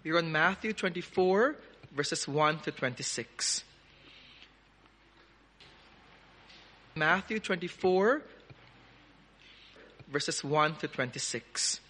You're on Matthew 24, verses 1 to 26. Matthew 24, verses 1 to 26.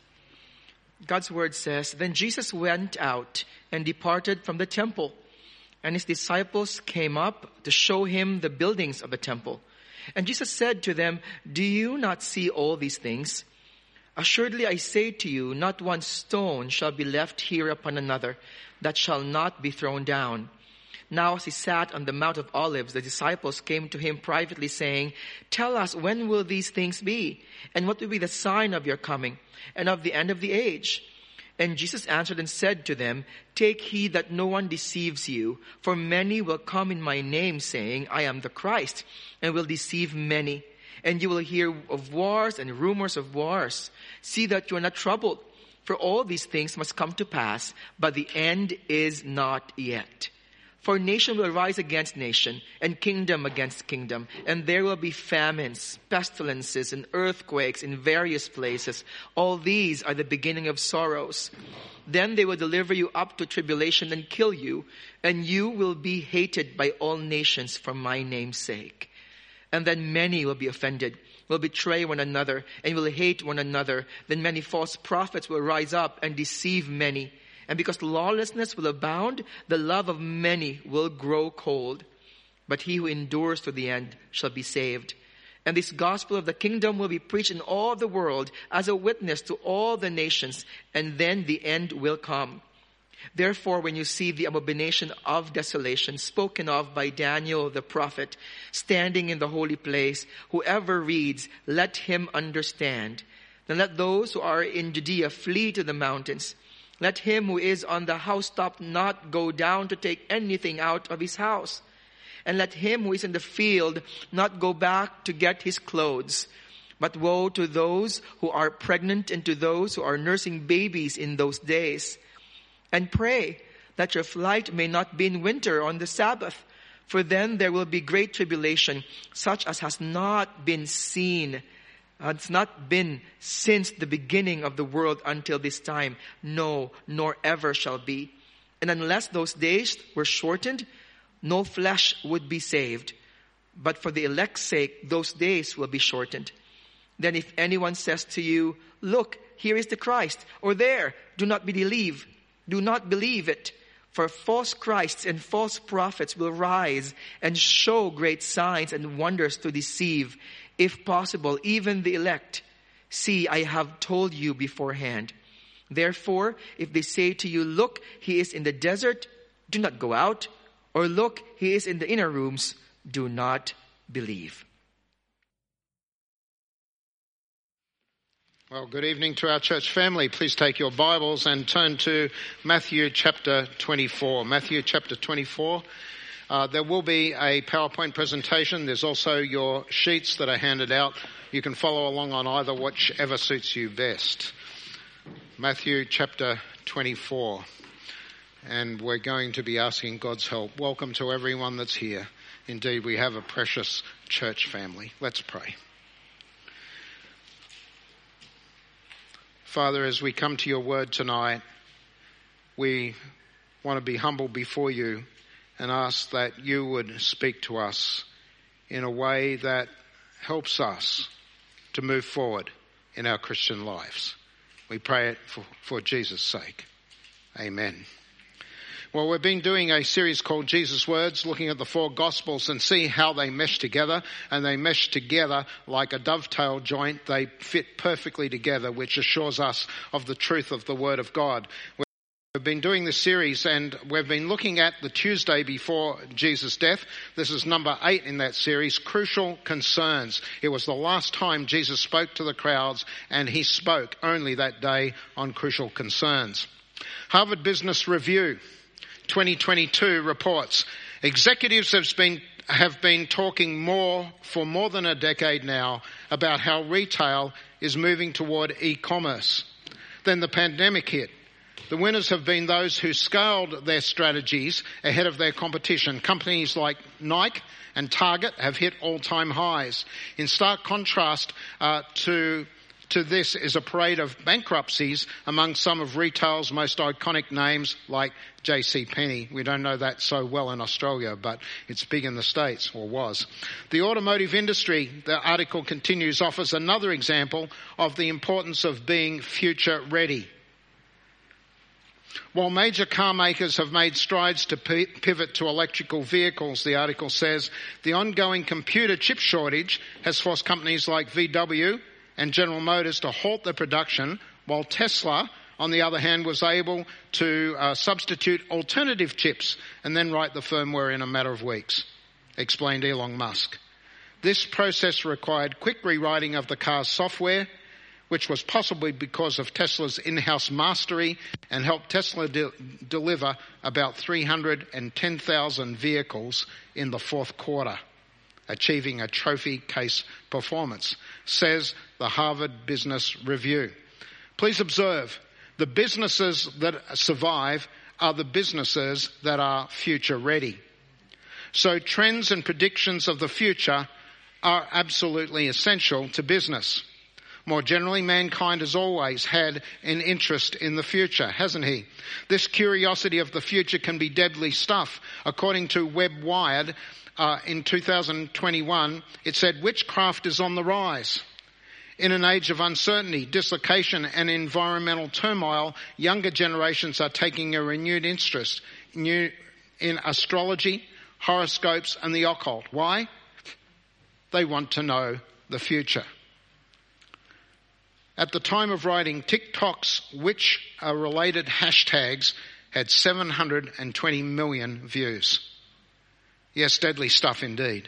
God's word says, "Then Jesus went out and departed from the temple, and his disciples came up to show him the buildings of the temple. And Jesus said to them, 'Do you not see all these things? Assuredly I say to you, not one stone shall be left here upon another that shall not be thrown down.' Now as he sat on the Mount of Olives, the disciples came to him privately, saying, 'Tell us, when will these things be? And what will be the sign of your coming and of the end of the age?' And Jesus answered and said to them, 'Take heed that no one deceives you, for many will come in my name, saying, I am the Christ, and will deceive many. And you will hear of wars and rumors of wars. See that you are not troubled, for all these things must come to pass, but the end is not yet. For nation will rise against nation, and kingdom against kingdom, and there will be famines, pestilences, and earthquakes in various places. All these are the beginning of sorrows. Then they will deliver you up to tribulation and kill you, and you will be hated by all nations for my name's sake. And then many will be offended, will betray one another, and will hate one another. Then many false prophets will rise up and deceive many. And because lawlessness will abound, the love of many will grow cold. But he who endures to the end shall be saved. And this gospel of the kingdom will be preached in all the world as a witness to all the nations, and then the end will come. Therefore, when you see the abomination of desolation spoken of by Daniel the prophet standing in the holy place, whoever reads, let him understand. Then let those who are in Judea flee to the mountains. Let him who is on the housetop not go down to take anything out of his house. And let him who is in the field not go back to get his clothes. But woe to those who are pregnant and to those who are nursing babies in those days. And pray that your flight may not be in winter on the Sabbath, for then there will be great tribulation, such as has not been seen. It's not been since the beginning of the world until this time. No, nor ever shall be. And unless those days were shortened, no flesh would be saved. But for the elect's sake, those days will be shortened. Then if anyone says to you, look, here is the Christ, or there, do not believe it. For false Christs and false prophets will rise and show great signs and wonders to deceive, if possible, even the elect. See, I have told you beforehand. Therefore, if they say to you, look, he is in the desert, do not go out. Or look, he is in the inner rooms, do not believe. Well, good evening to our church family. Please take your Bibles and turn to Matthew chapter 24. Matthew chapter 24. There will be a PowerPoint presentation. There's also your sheets that are handed out. You can follow along on either, whichever suits you best. Matthew chapter 24. And we're going to be asking God's help. Welcome to everyone that's here. Indeed, we have a precious church family. Let's pray. Father, as we come to your word tonight, we want to be humble before you and ask that you would speak to us in a way that helps us to move forward in our Christian lives. We pray it for Jesus' sake. Amen. Well, we've been doing a series called Jesus Words, looking at the four Gospels and see how they mesh together. And they mesh together like a dovetail joint. They fit perfectly together, which assures us of the truth of the Word of God. We've been doing this series and we've been looking at the Tuesday before Jesus' death. This is number 8 in that series, Crucial Concerns. It was the last time Jesus spoke to the crowds, and he spoke only that day on crucial concerns. Harvard Business Review 2022 reports, executives have been talking for more than a decade now about how retail is moving toward e-commerce. Then the pandemic hit. The winners have been those who scaled their strategies ahead of their competition. Companies like Nike and Target have hit all-time highs. In stark contrast to to this is a parade of bankruptcies among some of retail's most iconic names like JCPenney. We don't know that so well in Australia, but it's big in the States, or was. The automotive industry, the article continues, offers another example of the importance of being future ready. While major car makers have made strides to pivot to electrical vehicles, the article says, the ongoing computer chip shortage has forced companies like VW and General Motors to halt their production, while Tesla, on the other hand, was able to substitute alternative chips and then write the firmware in a matter of weeks, explained Elon Musk. This process required quick rewriting of the car's software, which was possibly because of Tesla's in-house mastery, and helped Tesla deliver about 310,000 vehicles in the fourth quarter, achieving a trophy case performance, says the Harvard Business Review. Please observe, the businesses that survive are the businesses that are future ready. So trends and predictions of the future are absolutely essential to business. More generally, mankind has always had an interest in the future, hasn't he? This curiosity of the future can be deadly stuff. According to Web Wired, in 2021, it said, witchcraft is on the rise. In an age of uncertainty, dislocation and environmental turmoil, younger generations are taking a renewed interest in astrology, horoscopes and the occult. Why? They want to know the future. At the time of writing, TikTok's witch-related hashtags had 720 million views. Yes, deadly stuff indeed.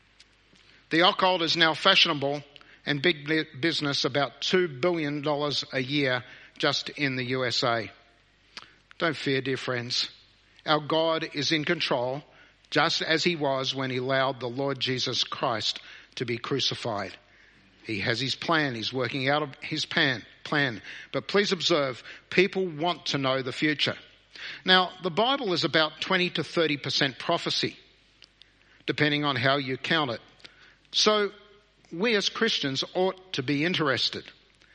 The occult is now fashionable and big business, about $2 billion a year just in the USA. Don't fear, dear friends. Our God is in control, just as he was when he allowed the Lord Jesus Christ to be crucified. He has his plan. He's working out his plan. But please observe, people want to know the future. Now, the Bible is about 20 to 30% prophecy, depending on how you count it. So we as Christians ought to be interested.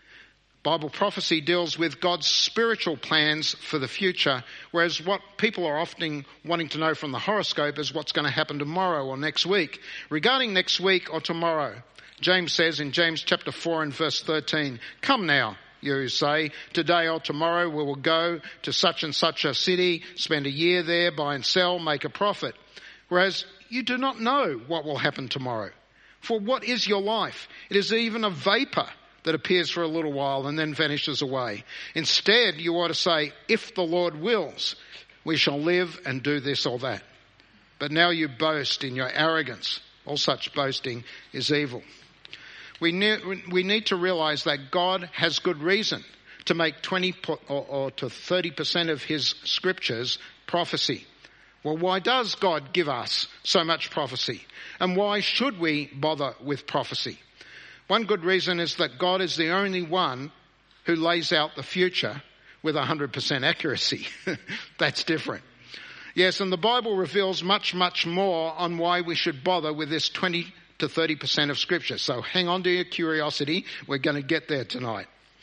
Bible prophecy deals with God's spiritual plans for the future, whereas what people are often wanting to know from the horoscope is what's going to happen tomorrow or next week. Regarding next week or tomorrow, James says in James chapter 4 and verse 13, come now, you who say, today or tomorrow we will go to such and such a city, spend a year there, buy and sell, make a profit. Whereas you do not know what will happen tomorrow. For what is your life? It is even a vapor that appears for a little while and then vanishes away. Instead, you ought to say, if the Lord wills, we shall live and do this or that. But now you boast in your arrogance. All such boasting is evil. We need to realize that God has good reason to make 20 or to 30% of his scriptures prophecy. Well, why does God give us so much prophecy? And why should we bother with prophecy? One good reason is that God is the only one who lays out the future with 100% accuracy. That's different. Yes, and the Bible reveals much, much more on why we should bother with this 20 to 30% of scripture. So hang on to your curiosity. We're going to get there tonight.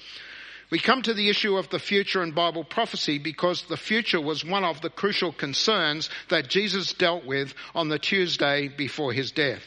We come to the issue of the future and Bible prophecy because the future was one of the crucial concerns that Jesus dealt with on the Tuesday before his death.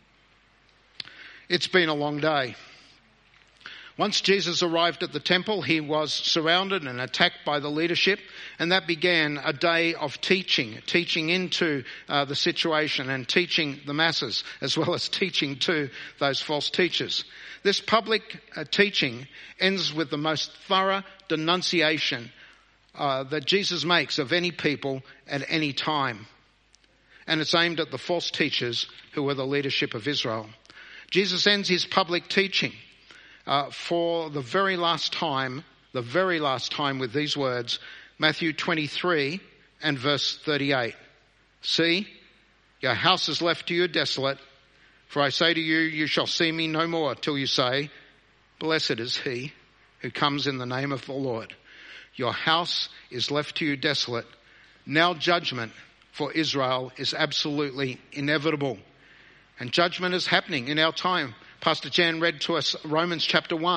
It's been a long day. Once Jesus arrived at the temple, he was surrounded and attacked by the leadership, and that began a day of teaching into the situation and teaching the masses, as well as teaching to those false teachers. This public teaching ends with the most thorough denunciation that Jesus makes of any people at any time. And it's aimed at the false teachers who were the leadership of Israel. Jesus ends his public teaching for the very last time with these words, Matthew 23 and verse 38. See, your house is left to you desolate, for I say to you, you shall see me no more till you say, blessed is he who comes in the name of the Lord. Your house is left to you desolate. Now judgment for Israel is absolutely inevitable. And judgment is happening in our time. Pastor Jan read to us Romans chapter 1.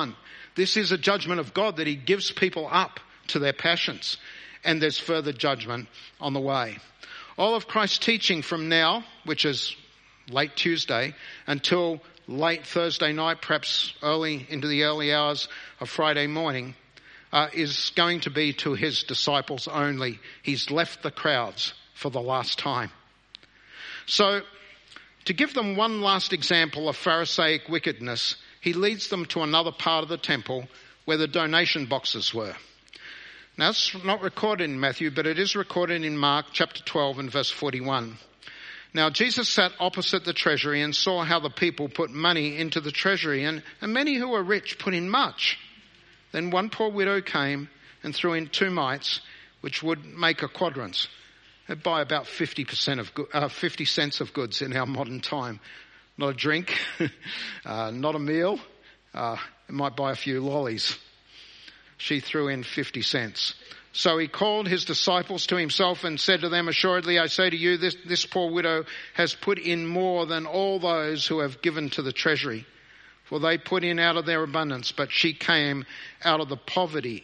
This is a judgment of God, that he gives people up to their passions. And there's further judgment on the way. All of Christ's teaching from now, which is late Tuesday, until late Thursday night, perhaps early into the early hours of Friday morning, is going to be to his disciples only. He's left the crowds for the last time. So, to give them one last example of Pharisaic wickedness, he leads them to another part of the temple where the donation boxes were. Now, it's not recorded in Matthew, but it is recorded in Mark chapter 12 and verse 41. Now, Jesus sat opposite the treasury and saw how the people put money into the treasury, and many who were rich put in much. Then one poor widow came and threw in 2 mites, which would make a quadrans. It'd buy about 50 cents of goods in our modern time. Not a drink, not a meal. It might buy a few lollies. She threw in 50 cents. So he called his disciples to himself and said to them, "Assuredly, I say to you, this poor widow has put in more than all those who have given to the treasury. For they put in out of their abundance, but she came out of her poverty,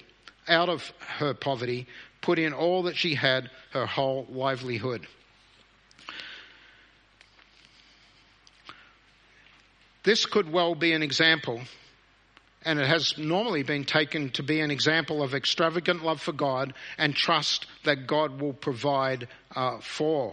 put in all that she had, her whole livelihood." This could well be an example, and it has normally been taken to be an example of extravagant love for God and trust that God will provide for.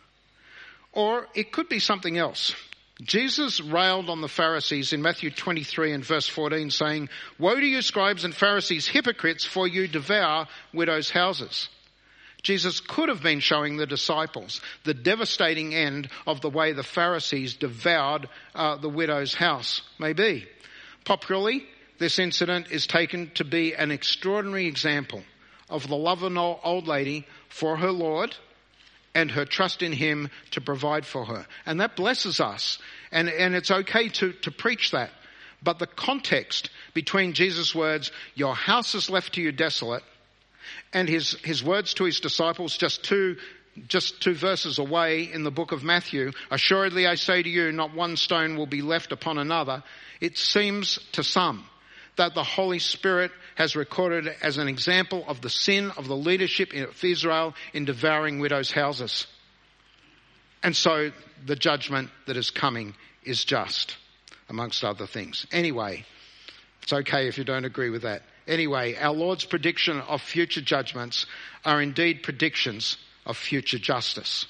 Or it could be something else. Jesus railed on the Pharisees in Matthew 23 and verse 14, saying, "Woe to you, scribes and Pharisees, hypocrites, for you devour widows' houses." Jesus could have been showing the disciples the devastating end of the way the Pharisees devoured the widow's house. Maybe. Popularly, this incident is taken to be an extraordinary example of the love of an old lady for her Lord and her trust in him to provide for her. And that blesses us. And it's okay to preach that. But the context between Jesus' words, "Your house is left to you desolate," and his words to his disciples just two verses away in the book of Matthew, "Assuredly I say to you, not one stone will be left upon another," it seems to some that the Holy Spirit has recorded it as an example of the sin of the leadership of Israel in devouring widows' houses. And so the judgment that is coming is just, amongst other things. Anyway, it's okay if you don't agree with that. Anyway, our Lord's prediction of future judgments are indeed predictions of future justice.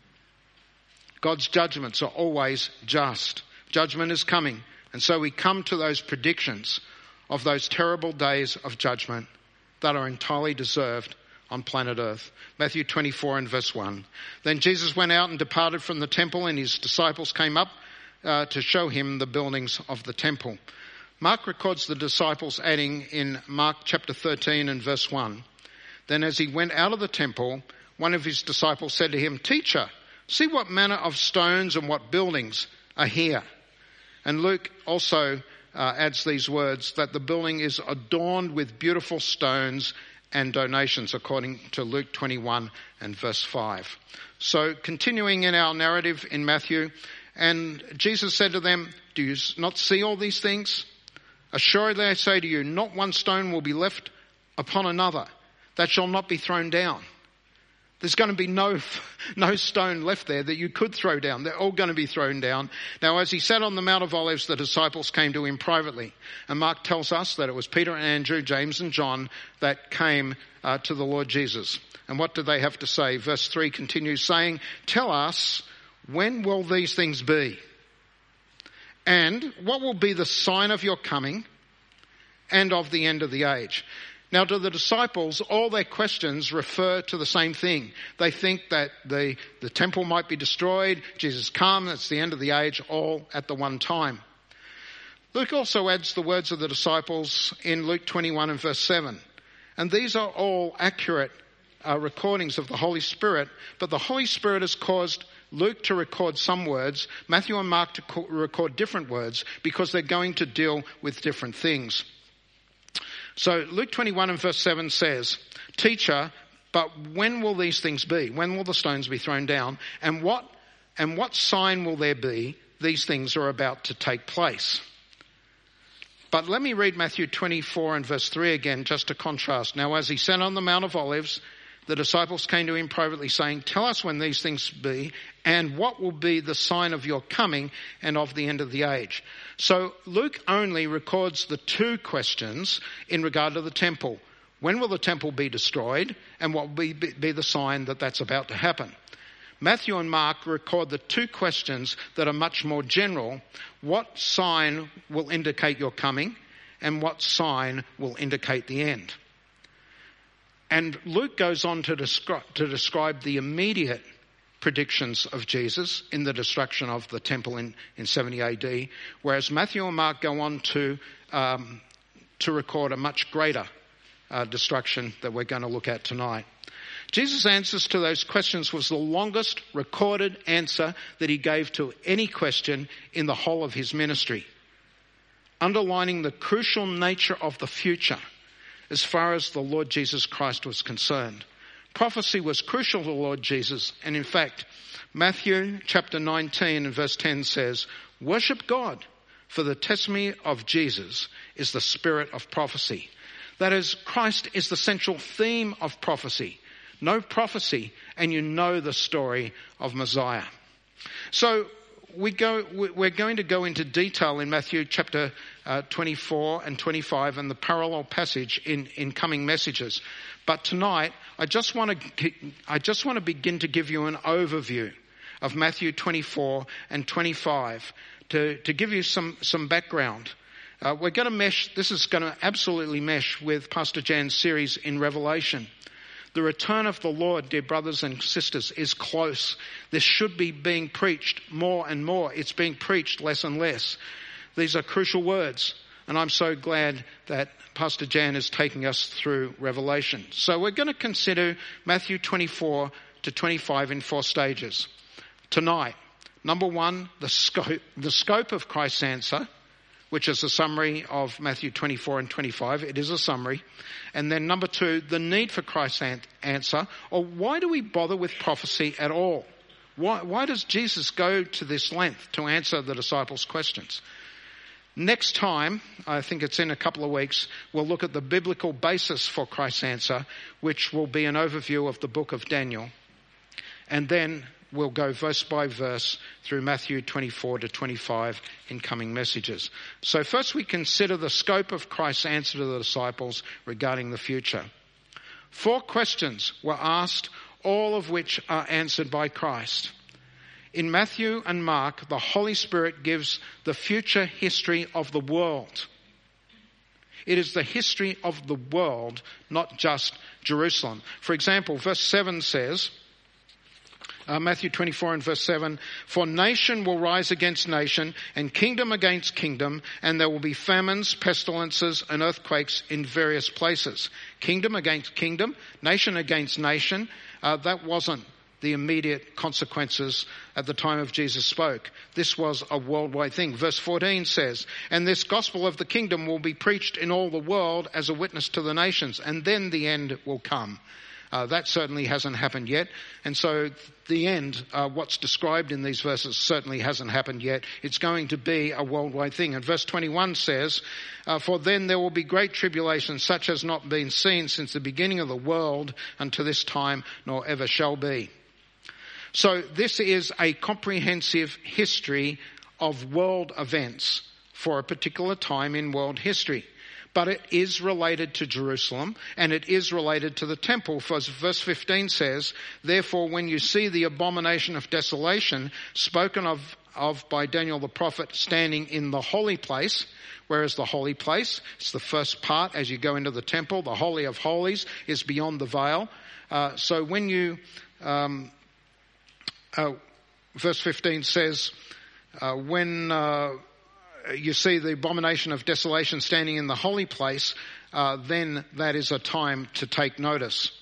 God's judgments are always just. Judgment is coming. And so we come to those predictions of those terrible days of judgment that are entirely deserved on planet Earth. Matthew 24 and verse 1. Then Jesus went out and departed from the temple, and his disciples came up to show him the buildings of the temple. Mark records the disciples adding in Mark chapter 13 and verse 1. Then as he went out of the temple, one of his disciples said to him, "Teacher, see what manner of stones and what buildings are here." And Luke also adds these words, that the building is adorned with beautiful stones and donations, according to Luke 21 and verse 5. So continuing in our narrative in Matthew, and Jesus said to them, "Do you not see all these things? Assuredly I say to you, not one stone will be left upon another that shall not be thrown down." There's going to be no stone left there that you could throw down. They're all going to be thrown down. Now, as he sat on the Mount of Olives, the disciples came to him privately. And Mark tells us that it was Peter and Andrew, James and John that came to the Lord Jesus. And what did they have to say? Verse 3 continues saying, "Tell us, when will these things be? And what will be the sign of your coming and of the end of the age?" Now, to the disciples, all their questions refer to the same thing. They think that the temple might be destroyed, Jesus come, it's the end of the age, all at the one time. Luke also adds the words of the disciples in Luke 21 and verse 7. And these are all accurate recordings of the Holy Spirit, but the Holy Spirit has caused Luke to record some words, Matthew and Mark to record different words, because they're going to deal with different things. So Luke 21 and verse 7 says, "Teacher, but when will these things be? When will the stones be thrown down? And what sign will there be? These things are about to take place." But let me read Matthew 24 and verse 3 again, just to contrast. Now, as he sat on the Mount of Olives, the disciples came to him privately, saying, "Tell us when these things be, and what will be the sign of your coming and of the end of the age." So Luke only records the two questions in regard to the temple. When will the temple be destroyed, and what will be the sign that that's about to happen? Matthew and Mark record the two questions that are much more general. What sign will indicate your coming, and what sign will indicate the end? And Luke goes on to describe the immediate predictions of Jesus in the destruction of the temple in 70 AD, whereas Matthew and Mark go on to record a much greater destruction that we're going to look at tonight. Jesus' answers to those questions was the longest recorded answer that he gave to any question in the whole of his ministry, underlining the crucial nature of the future as far as the Lord Jesus Christ was concerned. Prophecy was crucial to the Lord Jesus, and in fact, Matthew chapter 19 and verse 10 says, "Worship God, for the testimony of Jesus is the spirit of prophecy." That is, Christ is the central theme of prophecy. No prophecy, and you know the story of Messiah. So we're going to go into detail in Matthew chapter 24 and 25 and the parallel passage in coming messages. But tonight, I just want to begin to give you an overview of Matthew 24 and 25 to give you some background. We're going to mesh. This is going to absolutely mesh with Pastor Jan's series in Revelation. The return of the Lord, dear brothers and sisters, is close. This should be being preached more and more. It's being preached less and less. These are crucial words, and I'm so glad that Pastor Jan is taking us through Revelation. So we're going to consider Matthew 24 to 25 in 4 stages. Tonight, number 1, the scope of Christ's answer, which is a summary of Matthew 24 and 25. It is a summary. And then number 2, the need for Christ's answer, or why do we bother with prophecy at all? Why does Jesus go to this length to answer the disciples' questions? Next time, I think it's in a couple of weeks, we'll look at the biblical basis for Christ's answer, which will be an overview of the book of Daniel. And then we'll go verse by verse through Matthew 24 to 25 in coming messages. So first we consider the scope of Christ's answer to the disciples regarding the future. 4 questions were asked, all of which are answered by Christ. In Matthew and Mark, the Holy Spirit gives the future history of the world. It is the history of the world, not just Jerusalem. For example, verse 7 says, Matthew 24 and verse 7, "For nation will rise against nation and kingdom against kingdom, and there will be famines, pestilences, and earthquakes in various places." Kingdom against kingdom, nation against nation. That wasn't the immediate consequences at the time of Jesus spoke. This was a worldwide thing. Verse 14 says, "And this gospel of the kingdom will be preached in all the world as a witness to the nations, and then the end will come." That certainly hasn't happened yet. And so the end, what's described in these verses, certainly hasn't happened yet. It's going to be a worldwide thing. And verse 21 says, "For then there will be great tribulation, such as not been seen since the beginning of the world unto this time, nor ever shall be." So this is a comprehensive history of world events for a particular time in world history. But it is related to Jerusalem, and it is related to the temple. For verse 15 says, "Therefore when you see the abomination of desolation spoken of by Daniel the prophet standing in the holy place," where is the holy place? It's the first part as you go into the temple. The Holy of Holies is beyond the veil. So when you, verse 15 says, when you see the abomination of desolation standing in the holy place, then that is a time to take notice.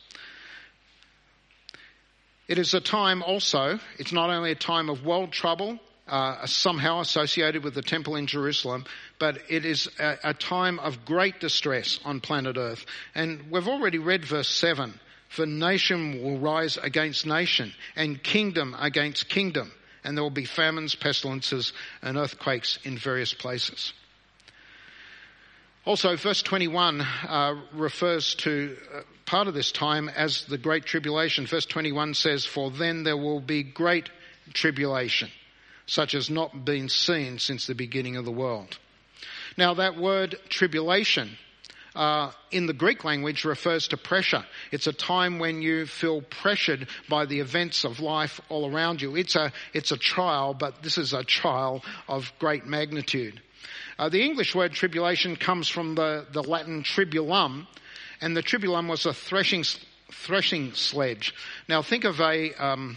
It is a time also, it's not only a time of world trouble, somehow associated with the temple in Jerusalem, but it is a time of great distress on planet Earth. And we've already read verse 7, "For nation will rise against nation, and kingdom against kingdom. And there will be famines, pestilences, and earthquakes in various places." Also, verse 21 refers to part of this time as the Great Tribulation. Verse 21 says, "For then there will be great tribulation, such as not been seen since the beginning of the world." Now, that word tribulation in the Greek language refers to pressure. It's a time when you feel pressured by the events of life all around you. It's a trial, but this is a trial of great magnitude. The English word tribulation comes from the Latin tribulum, and the tribulum was a threshing sledge. Now think of a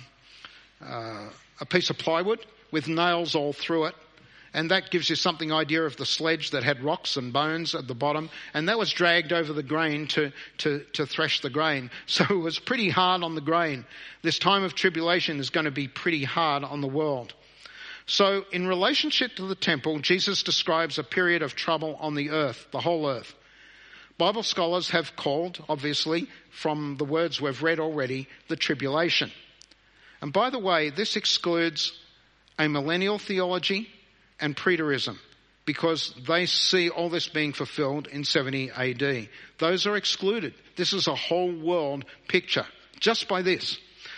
piece of plywood with nails all through it, and that gives you something idea of the sledge that had rocks and bones at the bottom, and that was dragged over the grain to thresh the grain. So it was pretty hard on the grain. This time of tribulation is going to be pretty hard on the world. So in relationship to the temple, Jesus describes a period of trouble on the earth, the whole earth. Bible scholars have called, obviously, from the words we've read already, the tribulation. And by the way, this excludes amillennial theology and preterism, because they see all this being fulfilled in 70 AD. Those are excluded. This is a whole world picture, just by this.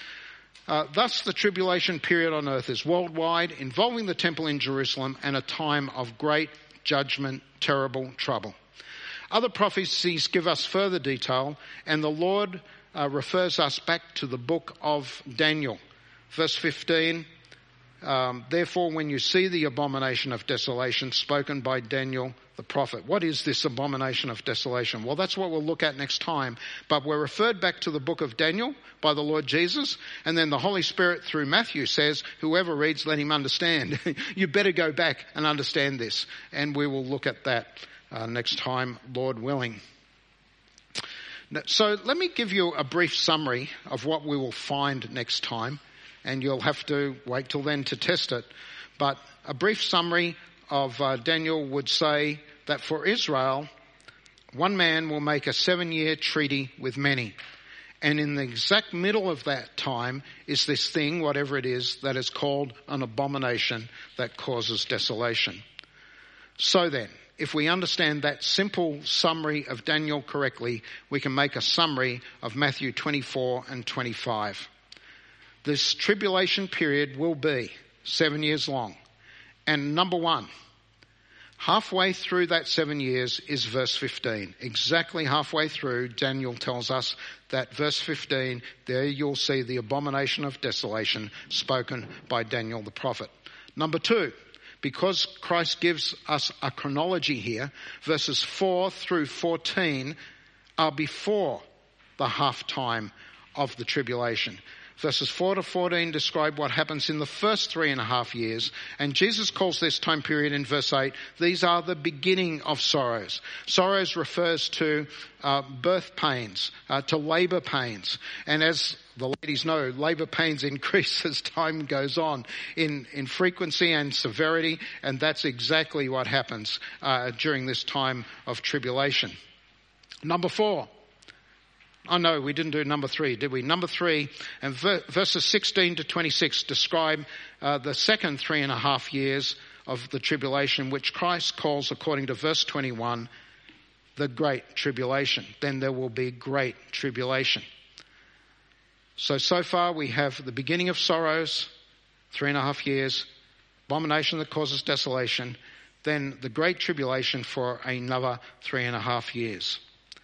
Thus, the tribulation period on earth is worldwide, involving the temple in Jerusalem, and a time of great judgment, terrible trouble. Other prophecies give us further detail, and the Lord refers us back to the book of Daniel. Verse 15, "Therefore, when you see the abomination of desolation spoken by Daniel the prophet." What is this abomination of desolation? Well, that's what we'll look at next time. But we're referred back to the book of Daniel by the Lord Jesus. And then the Holy Spirit through Matthew says, whoever reads, let him understand. You better go back and understand this. And we will look at that next time, Lord willing. So let me give you a brief summary of what we will find next time. And you'll have to wait till then to test it. But a brief summary of Daniel would say that for Israel, one man will make a 7-year treaty with many. And in the exact middle of that time is this thing, whatever it is, that is called an abomination that causes desolation. So then, if we understand that simple summary of Daniel correctly, we can make a summary of Matthew 24 and 25. This tribulation period will be 7 years long. And number one, halfway through that 7 years is verse 15. Exactly halfway through, Daniel tells us that verse 15, there you'll see the abomination of desolation spoken by Daniel the prophet. Number two, because Christ gives us a chronology here, verses 4 through 14 are before the half time of the tribulation. Verses 4 to 14 describe what happens in the first 3.5 years. And Jesus calls this time period in verse 8, these are the beginning of sorrows. Sorrows refers to birth pains, to labour pains. And as the ladies know, labour pains increase as time goes on in frequency and severity. And that's exactly what happens during this time of tribulation. Number 4. Oh no, we didn't do number 3, did we? Number 3, and verses 16 to 26 describe the second 3.5 years of the tribulation, which Christ calls, according to verse 21, the Great Tribulation. Then there will be great tribulation. So far we have the beginning of sorrows, 3.5 years, abomination that causes desolation, then the Great Tribulation for another 3.5 years.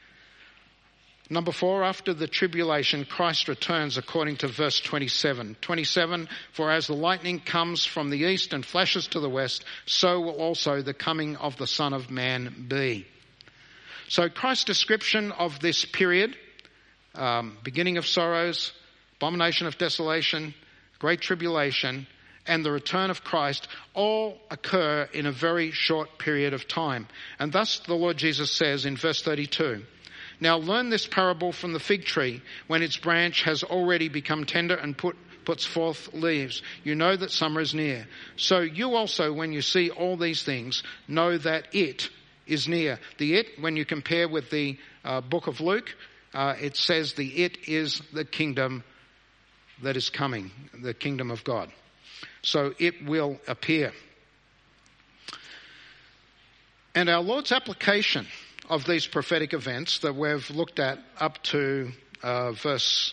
Number 4, after the tribulation, Christ returns according to verse 27. 27, for as the lightning comes from the east and flashes to the west, so will also the coming of the Son of Man be. So Christ's description of this period, beginning of sorrows, abomination of desolation, great tribulation, and the return of Christ all occur in a very short period of time. And thus the Lord Jesus says in verse 32, now learn this parable from the fig tree. When its branch has already become tender and puts forth leaves, you know that summer is near. So you also, when you see all these things, know that it is near. The it, when you compare with the book of Luke, it says the it is the kingdom that is coming, the kingdom of God. So it will appear. And our Lord's application of these prophetic events that we've looked at up to verse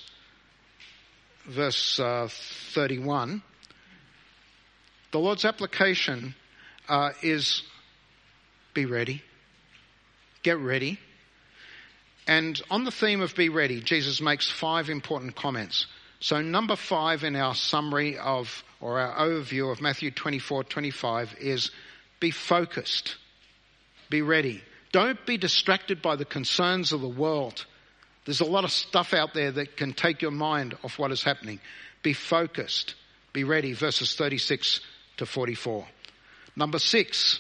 31, the Lord's application is be ready, get ready. And on the theme of be ready, Jesus makes 5 important comments. So number 5 in our summary of, or our overview of Matthew 24:25 is be focused, be ready. Don't be distracted by the concerns of the world. There's a lot of stuff out there that can take your mind off what is happening. Be focused, be ready, verses 36 to 44. Number 6,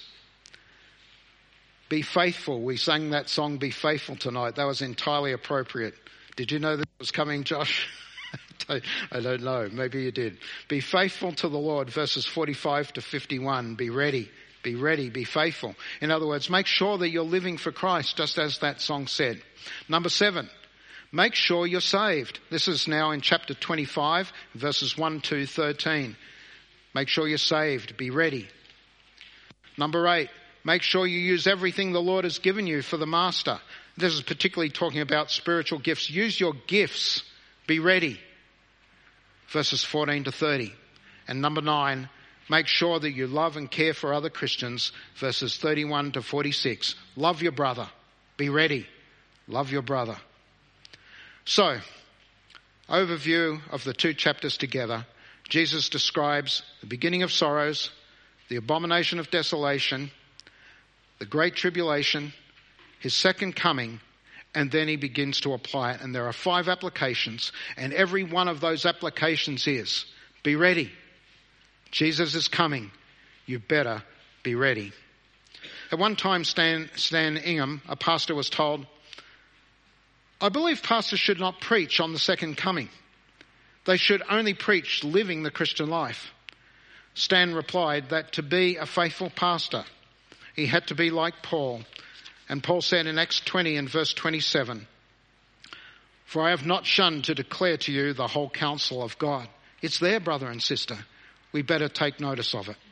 be faithful. We sang that song, Be Faithful, tonight. That was entirely appropriate. Did you know that was coming, Josh? I don't know. Maybe you did. Be faithful to the Lord, verses 45 to 51. Be ready, be faithful. In other words, make sure that you're living for Christ, just as that song said. Number 7, make sure you're saved. This is now in chapter 25, verses 1 to 13. Make sure you're saved. Be ready. Number 8, make sure you use everything the Lord has given you for the master. This is particularly talking about spiritual gifts. Use your gifts. Be ready. Verses 14 to 30. And number 9, make sure that you love and care for other Christians. Verses 31 to 46. Love your brother. Be ready. Love your brother. So, overview of the 2 chapters together. Jesus describes the beginning of sorrows, the abomination of desolation, the great tribulation, his second coming, and then he begins to apply it. And there are 5 applications, and every one of those applications is, be ready. Jesus is coming. You better be ready. At one time, Stan Ingham, a pastor, was told, I believe pastors should not preach on the second coming. They should only preach living the Christian life. Stan replied that to be a faithful pastor, he had to be like Paul. And Paul said in Acts 20 and verse 27, for I have not shunned to declare to you the whole counsel of God. It's there, brother and sister. We better take notice of it.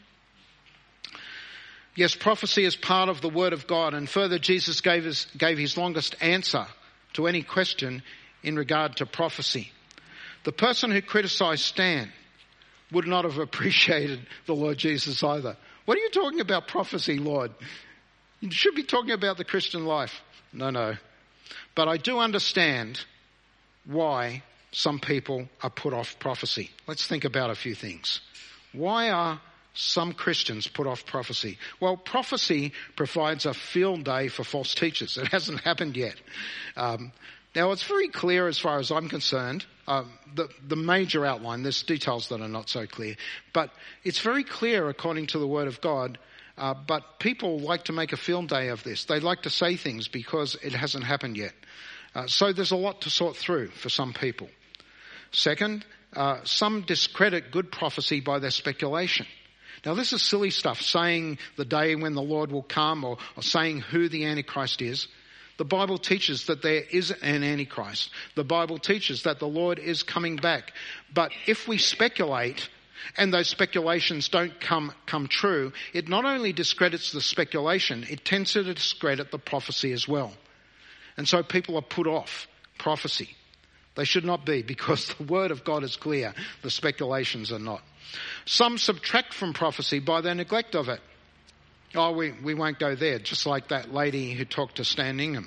Yes, prophecy is part of the Word of God, and further Jesus gave his longest answer to any question in regard to prophecy. The person who criticized Stan would not have appreciated the Lord Jesus either. What are you talking about prophecy, Lord? You should be talking about the Christian life. No. But I do understand why some people are put off prophecy. Let's think about a few things. Why are some Christians put off prophecy? Well, prophecy provides a field day for false teachers. It hasn't happened yet. Now, it's very clear as far as I'm concerned, the major outline. There's details that are not so clear. But it's very clear according to the Word of God. But people like to make a field day of this. They like to say things because it hasn't happened yet. So there's a lot to sort through for some people. Second, some discredit good prophecy by their speculation. Now, this is silly stuff, saying the day when the Lord will come or saying who the Antichrist is. The Bible teaches that there is an Antichrist. The Bible teaches that the Lord is coming back. But if we speculate and those speculations don't come true, it not only discredits the speculation, it tends to discredit the prophecy as well. And so people are put off prophecy. They should not be, because the Word of God is clear. The speculations are not. Some subtract from prophecy by their neglect of it. Oh, we won't go there, just like that lady who talked to Stan Ingham.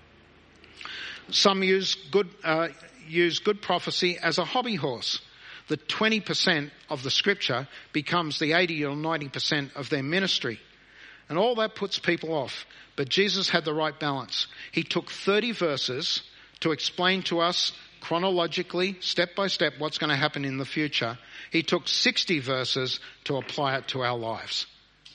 Some use good prophecy as a hobby horse. The 20% of the scripture becomes the 80 or 90% of their ministry. And all that puts people off. But Jesus had the right balance. He took 30 verses to explain to us chronologically, step by step, what's going to happen in the future. He took 60 verses to apply it to our lives.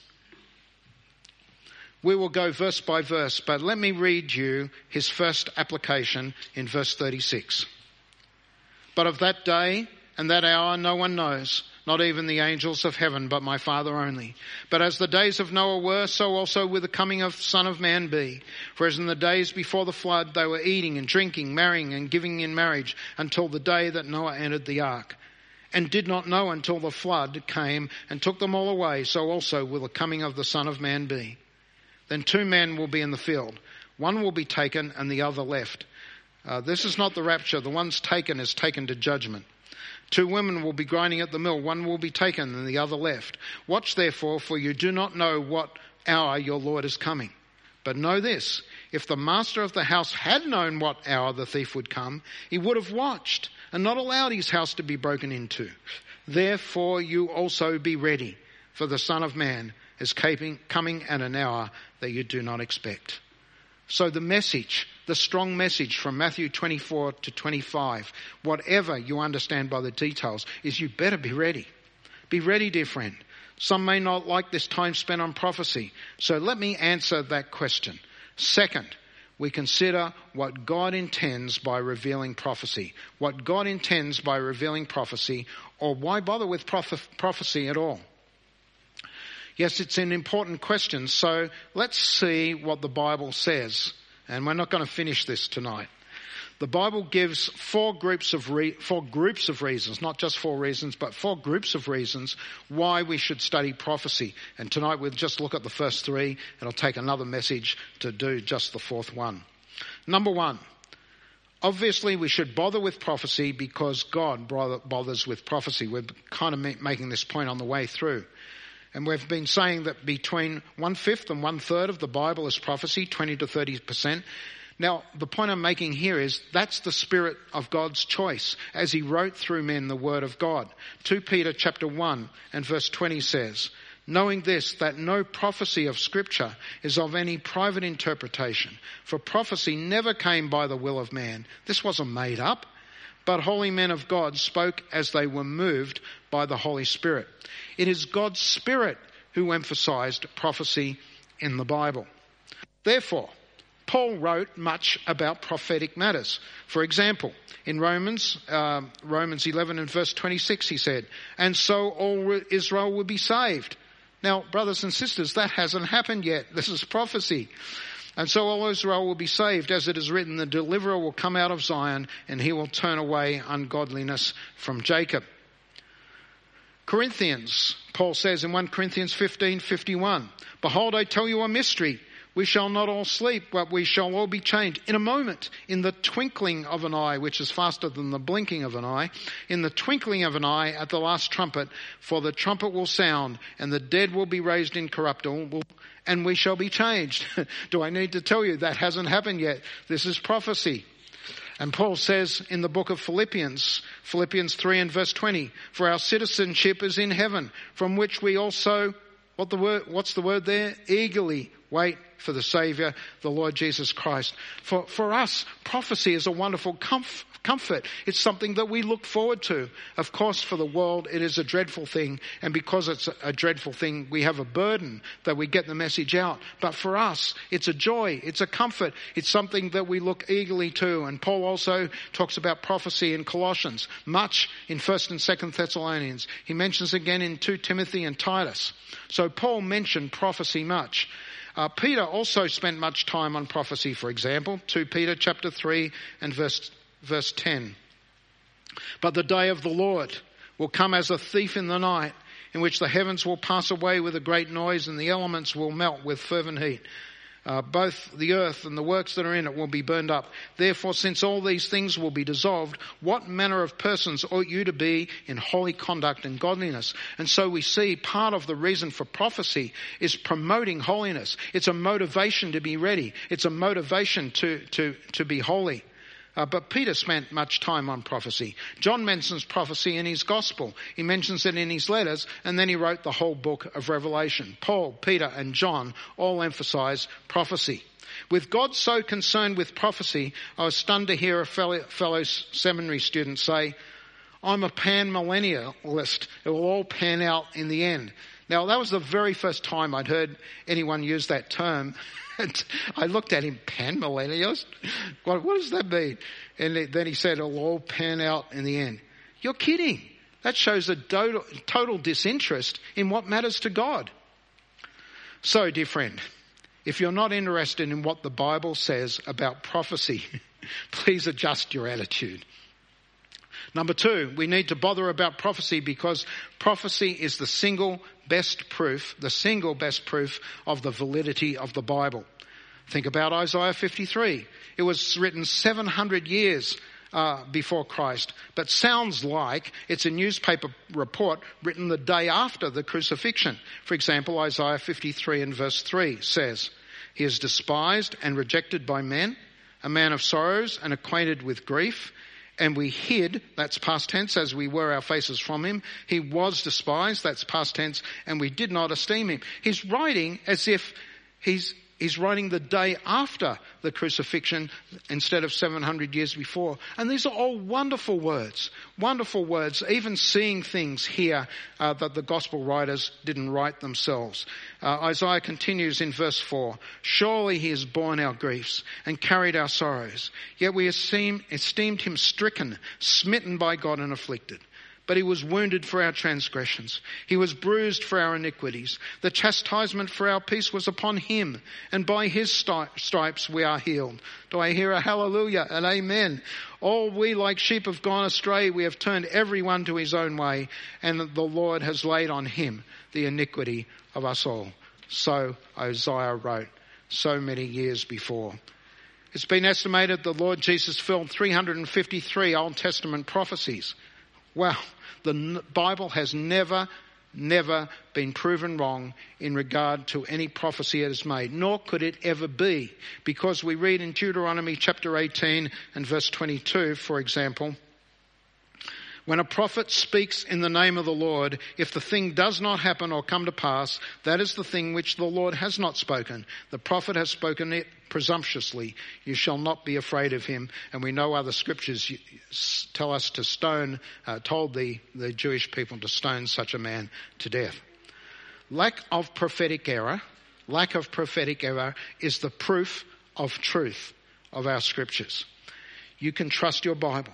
We will go verse by verse, but let me read you his first application in verse 36. But of that day and that hour no one knows, not even the angels of heaven, but my Father only. But as the days of Noah were, so also will the coming of the Son of Man be. For as in the days before the flood, they were eating and drinking, marrying and giving in marriage, until the day that Noah entered the ark, and did not know until the flood came and took them all away, so also will the coming of the Son of Man be. Then 2 men will be in the field. One will be taken and the other left. This is not the rapture. The one's taken is taken to judgment. 2 women will be grinding at the mill. One will be taken and the other left. Watch therefore, for you do not know what hour your Lord is coming. But know this, if the master of the house had known what hour the thief would come, he would have watched and not allowed his house to be broken into. Therefore you also be ready, for the Son of Man is coming at an hour that you do not expect. So the message, the strong message from Matthew 24 to 25, whatever you understand by the details, is you better be ready. Be ready, dear friend. Some may not like this time spent on prophecy. So let me answer that question. Second, we consider what God intends by revealing prophecy. What God intends by revealing prophecy, or why bother with prophecy at all? Yes, it's an important question, so let's see what the Bible says. And we're not going to finish this tonight. The Bible gives 4 groups of reasons, not just 4 reasons, but 4 groups of reasons why we should study prophecy. And tonight we'll just look at the first 3, and I'll take another message to do just the 4th one. Number 1, obviously we should bother with prophecy because God bothers with prophecy. We're kind of making this point on the way through. And we've been saying that between 1/5 and 1/3 of the Bible is prophecy, 20 to 30%. Now, the point I'm making here is that's the spirit of God's choice as he wrote through men the word of God. 2 Peter chapter 1 and verse 20 says, knowing this, that no prophecy of Scripture is of any private interpretation. For prophecy never came by the will of man. This wasn't made up. But holy men of God spoke as they were moved by the Holy Spirit. It is God's Spirit who emphasized prophecy in the Bible. Therefore, Paul wrote much about prophetic matters. For example, in Romans 11 and verse 26, he said, and so all Israel will be saved. Now, brothers and sisters, that hasn't happened yet. This is prophecy. And so all Israel will be saved, as it is written, the deliverer will come out of Zion, and he will turn away ungodliness from Jacob. Corinthians, Paul says in 1 Corinthians 15:51, behold, I tell you a mystery. We shall not all sleep, but we shall all be changed in a moment, in the twinkling of an eye, which is faster than the blinking of an eye, in the twinkling of an eye at the last trumpet, for the trumpet will sound, and the dead will be raised incorruptible, and we shall be changed. Do I need to tell you that hasn't happened yet? This is prophecy. And Paul says in the book of Philippians 3 and verse 20, for our citizenship is in heaven, from which we also, what's the word there? Eagerly wait for the Saviour, the Lord Jesus Christ. For us, prophecy is a wonderful comfort. It's something that we look forward to. Of course, for the world, it is a dreadful thing. And because it's a dreadful thing, we have a burden that we get the message out. But for us, it's a joy. It's a comfort. It's something that we look eagerly to. And Paul also talks about prophecy in Colossians, much in 1st and 2nd Thessalonians. He mentions again in 2 Timothy and Titus. So Paul mentioned prophecy much. Peter also spent much time on prophecy, for example, 2 Peter chapter 3 and verse 10. But the day of the Lord will come as a thief in the night, in which the heavens will pass away with a great noise and the elements will melt with fervent heat. Both the earth and the works that are in it will be burned up. Therefore, since all these things will be dissolved, what manner of persons ought you to be in holy conduct and godliness? And so we see part of the reason for prophecy is promoting holiness. It's a motivation to be ready. It's a motivation to be holy. But Peter spent much time on prophecy. John mentions prophecy in his gospel. He mentions it in his letters, and then he wrote the whole book of Revelation. Paul, Peter, and John all emphasize prophecy. With God so concerned with prophecy, I was stunned to hear a fellow seminary student say, I'm a pan-millennialist. It will all pan out in the end. Now, that was the very first time I'd heard anyone use that term. And I looked at him, pan-millennialist? What does that mean? And then he said, it'll all pan out in the end. You're kidding. That shows a total disinterest in what matters to God. So, dear friend, if you're not interested in what the Bible says about prophecy, please adjust your attitude. Number 2, we need to bother about prophecy because prophecy is the single best proof, the single best proof of the validity of the Bible. Think about Isaiah 53. It was written 700 years before Christ, but sounds like it's a newspaper report written the day after the crucifixion. For example, Isaiah 53 and verse 3 says, "He is despised and rejected by men, a man of sorrows and acquainted with grief. And we hid," that's past tense, "as we were our faces from him. He was despised," that's past tense, "and we did not esteem him." He's writing as if he's writing the day after the crucifixion instead of 700 years before. And these are all wonderful words, even seeing things here that the gospel writers didn't write themselves. Isaiah continues in verse 4, "Surely he has borne our griefs and carried our sorrows. Yet we esteemed him stricken, smitten by God and afflicted. But he was wounded for our transgressions. He was bruised for our iniquities. The chastisement for our peace was upon him, and by his stripes we are healed." Do I hear a hallelujah and amen? "All we like sheep have gone astray. We have turned everyone to his own way, and the Lord has laid on him the iniquity of us all." So Isaiah wrote so many years before. It's been estimated the Lord Jesus fulfilled 353 Old Testament prophecies. Well, the Bible has never been proven wrong in regard to any prophecy it has made, nor could it ever be, because we read in Deuteronomy chapter 18 and verse 22, for example, "When a prophet speaks in the name of the Lord, if the thing does not happen or come to pass, that is the thing which the Lord has not spoken. The prophet has spoken it presumptuously. You shall not be afraid of him." And we know other scriptures tell us to told the Jewish people to stone such a man to death. Lack of prophetic error is the proof of truth of our scriptures. You can trust your Bible.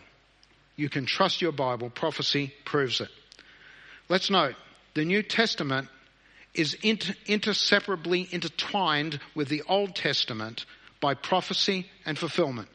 Prophecy proves it. Let's note, the New Testament is inseparably intertwined with the Old Testament by prophecy and fulfillment.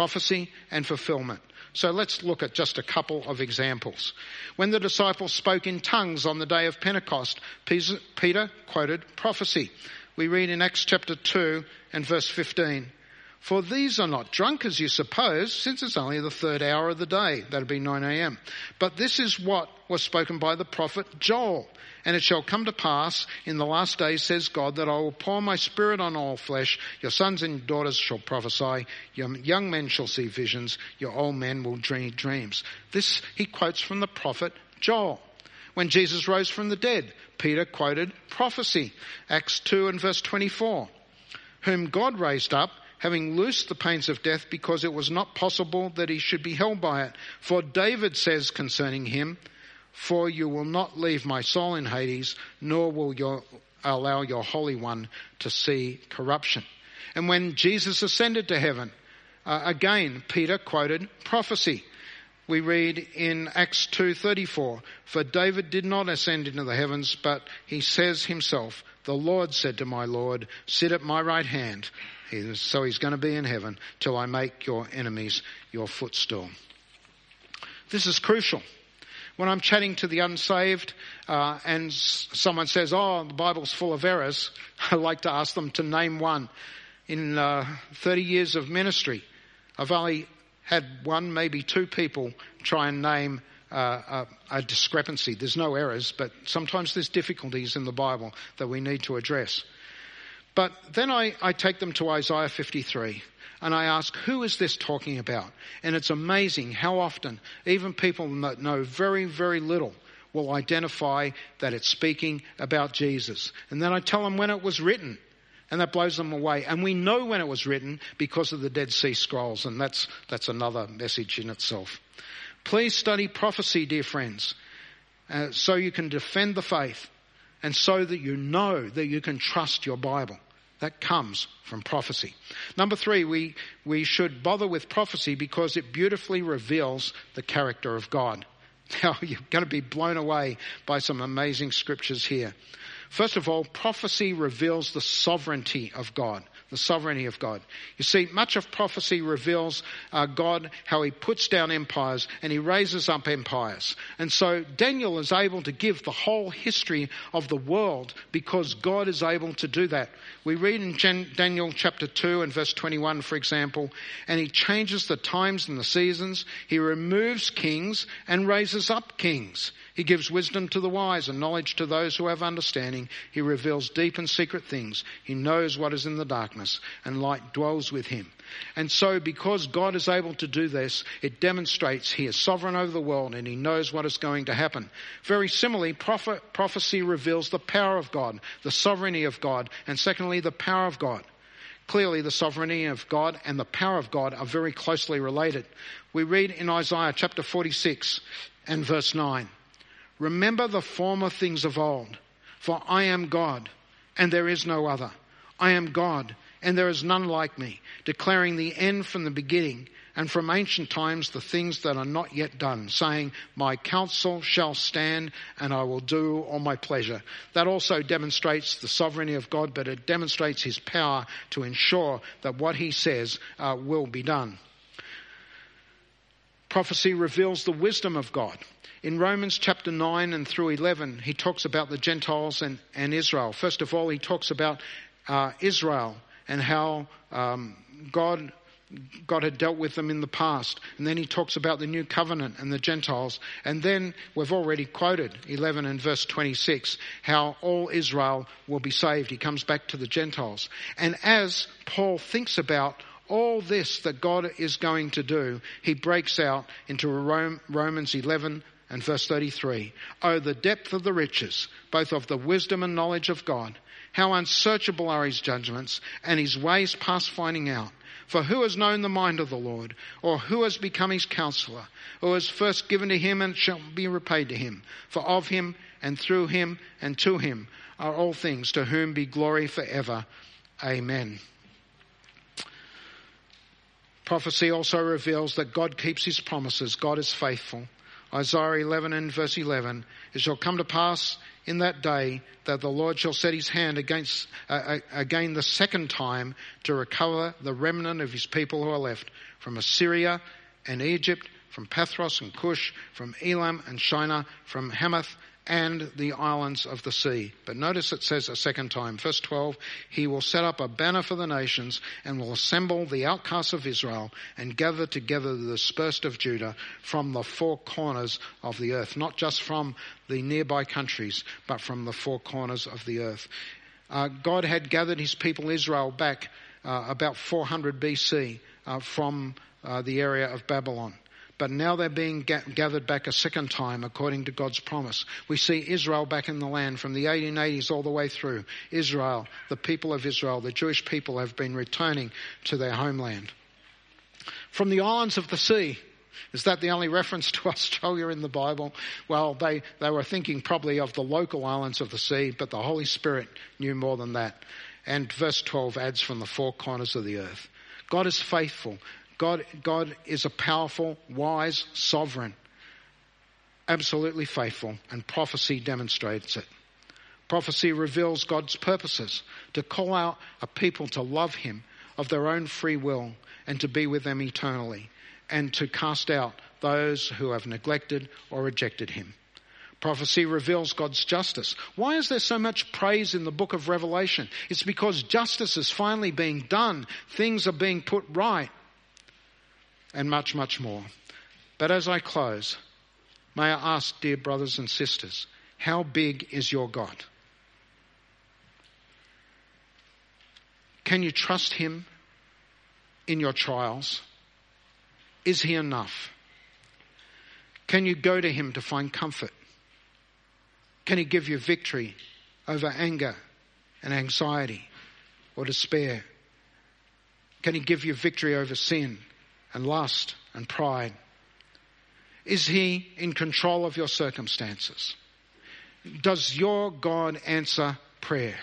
So let's look at just a couple of examples. When the disciples spoke in tongues on the day of Pentecost, Peter quoted prophecy. We read in Acts chapter 2 and verse 15, "For these are not drunk as you suppose, since it's only the third hour of the day." That'd be 9 a.m. "But this is what was spoken by the prophet Joel. And it shall come to pass in the last days, says God, that I will pour my spirit on all flesh. Your sons and daughters shall prophesy. Your young men shall see visions. Your old men will dream dreams." This he quotes from the prophet Joel. When Jesus rose from the dead, Peter quoted prophecy. Acts 2 and verse 24. "Whom God raised up, having loosed the pains of death, because it was not possible that he should be held by it. For David says concerning him, 'For you will not leave my soul in Hades, nor will you allow your Holy One to see corruption.'" And when Jesus ascended to heaven, again, Peter quoted prophecy. We read in Acts 2:34, "For David did not ascend into the heavens, but he says himself, 'The Lord said to my Lord, sit at my right hand.'" So he's going to be in heaven till I make your enemies your footstool. This is crucial. When I'm chatting to the unsaved and someone says, "Oh, the Bible's full of errors," I like to ask them to name one. In 30 years of ministry, I've only had one, maybe two people try and name a discrepancy. There's no errors, but sometimes there's difficulties in the Bible that we need to address. But then I take them to Isaiah 53 and I ask, who is this talking about? And it's amazing how often even people that know very, very little will identify that it's speaking about Jesus. And then I tell them when it was written, and that blows them away. And we know when it was written because of the Dead Sea Scrolls, and that's another message in itself. Please study prophecy, dear friends, so you can defend the faith and so that you know that you can trust your Bible. That comes from prophecy. Number 3, we should bother with prophecy because it beautifully reveals the character of God. Now, you're going to be blown away by some amazing scriptures here. First of all, prophecy reveals the sovereignty of God. the sovereignty of God. You see, much of prophecy reveals God, how he puts down empires and he raises up empires. And so Daniel is able to give the whole history of the world because God is able to do that. We read in Daniel chapter 2 and verse 21, for example, and he changes the times and the seasons. He removes kings and raises up kings. He gives wisdom to the wise and knowledge to those who have understanding. He reveals deep and secret things. He knows what is in the darkness, and light dwells with him. And so because God is able to do this, it demonstrates he is sovereign over the world and he knows what is going to happen. Very similarly, prophecy reveals the power of God, the sovereignty of God, and secondly, the power of God. Clearly, the sovereignty of God and the power of God are very closely related. We read in Isaiah chapter 46 and verse 9, "Remember the former things of old, for I am God, and there is no other. I am God, and there is none like me, declaring the end from the beginning, and from ancient times the things that are not yet done, saying, my counsel shall stand, and I will do all my pleasure." That also demonstrates the sovereignty of God, but it demonstrates his power to ensure that what he says will be done. Prophecy reveals the wisdom of God. In Romans chapter 9 and through 11, he talks about the Gentiles and Israel. First of all, he talks about Israel and how God had dealt with them in the past. And then he talks about the new covenant and the Gentiles. And then we've already quoted 11 and verse 26, how all Israel will be saved. He comes back to the Gentiles. And as Paul thinks about all this that God is going to do, he breaks out into Romans 11 and verse 33. "Oh, the depth of the riches, both of the wisdom and knowledge of God. How unsearchable are his judgments, and his ways past finding out. For who has known the mind of the Lord, or who has become his counselor, or has first given to him and shall be repaid to him? For of him and through him and to him are all things, to whom be glory forever. Amen." Prophecy also reveals that God keeps his promises. God is faithful. Isaiah 11 and verse 11, "It shall come to pass in that day that the Lord shall set his hand again the second time to recover the remnant of his people who are left from Assyria and Egypt, from Pathros and Cush, from Elam and Shinar, from Hamath and the islands of the sea." But notice it says a second time, verse 12, "He will set up a banner for the nations and will assemble the outcasts of Israel and gather together the dispersed of Judah from the four corners of the earth." Not just from the nearby countries, but from the four corners of the earth. God had gathered his people Israel back about 400 BC from the area of Babylon. But now they're being gathered back a second time according to God's promise. We see Israel back in the land from the 1880s all the way through. Israel, the people of Israel, the Jewish people have been returning to their homeland. From the islands of the sea. Is that the only reference to Australia in the Bible? Well, they were thinking probably of the local islands of the sea, but the Holy Spirit knew more than that. And verse 12 adds from the four corners of the earth. God is faithful. God is a powerful, wise, sovereign, absolutely faithful, and prophecy demonstrates it. Prophecy reveals God's purposes to call out a people to love him of their own free will and to be with them eternally, and to cast out those who have neglected or rejected him. Prophecy reveals God's justice. Why is there so much praise in the book of Revelation? It's because justice is finally being done. Things are being put right. And much, much more. But as I close, may I ask, dear brothers and sisters, how big is your God? Can you trust him in your trials? Is he enough? Can you go to him to find comfort? Can he give you victory over anger and anxiety or despair? Can he give you victory over sin and lust and pride? Is he in control of your circumstances? Does your God answer prayer?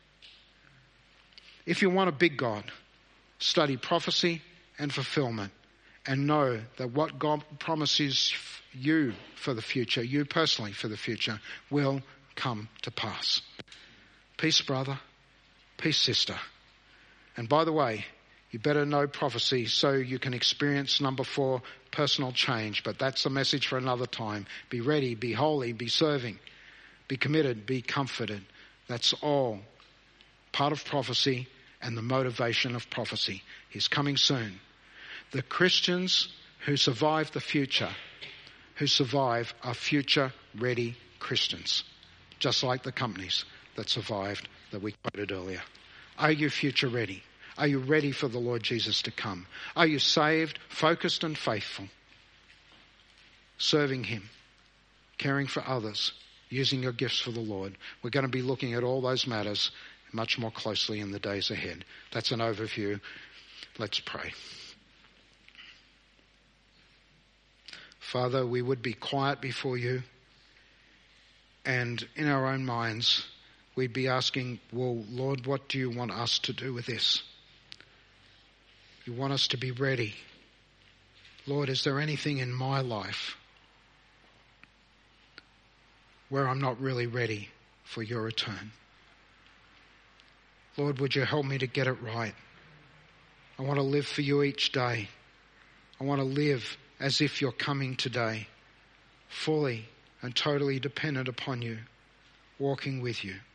If you want a big God, study prophecy and fulfillment and know that what God promises you for the future, you personally for the future, will come to pass. Peace, brother. Peace, sister. And by the way, you better know prophecy so you can experience number 4, personal change. But that's a message for another time. Be ready, be holy, be serving, be committed, be comforted. That's all part of prophecy and the motivation of prophecy. He's coming soon. The Christians who survive the future, who survive, are future-ready Christians, just like the companies that survived that we quoted earlier. Are you future-ready? Are you ready for the Lord Jesus to come? Are you saved, focused and faithful, serving him, caring for others, using your gifts for the Lord? We're going to be looking at all those matters much more closely in the days ahead. That's an overview. Let's pray. Father, we would be quiet before you, and in our own minds, we'd be asking, well, Lord, what do you want us to do with this? You want us to be ready. Lord, is there anything in my life where I'm not really ready for your return? Lord, would you help me to get it right? I want to live for you each day. I want to live as if you're coming today, fully and totally dependent upon you, walking with you.